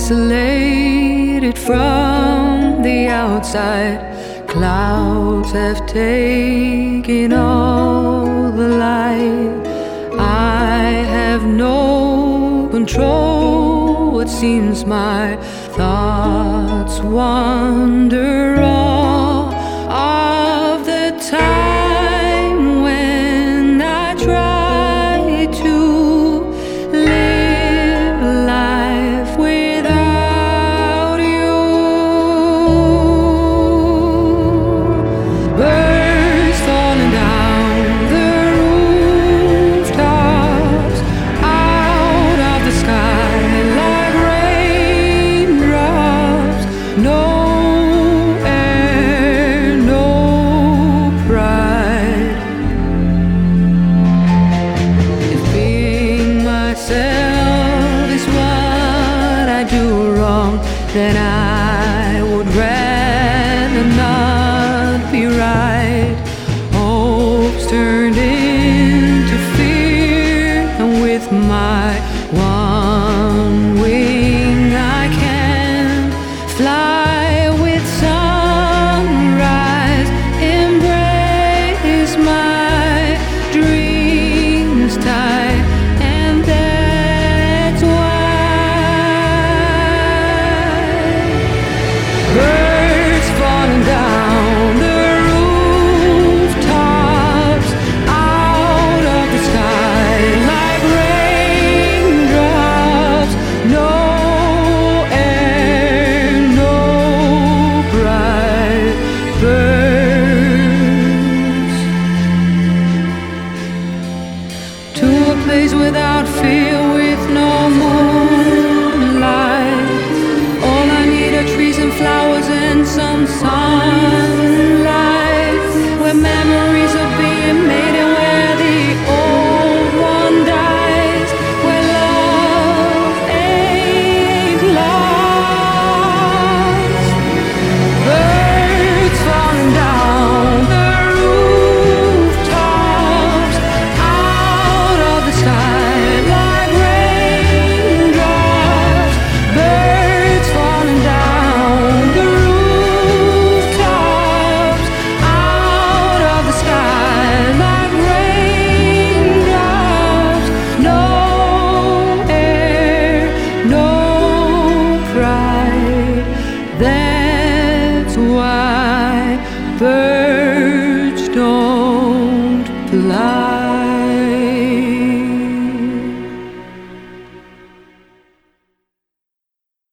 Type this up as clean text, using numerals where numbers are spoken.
isolated from the outside. Clouds have taken all the light. I have no control. It seems my thoughts wander all of the time when I try to live life without you. Birds falling down the rooftops, out of the sky like raindrops. No air, no pride. If being myself is what I do wrong, then I would rather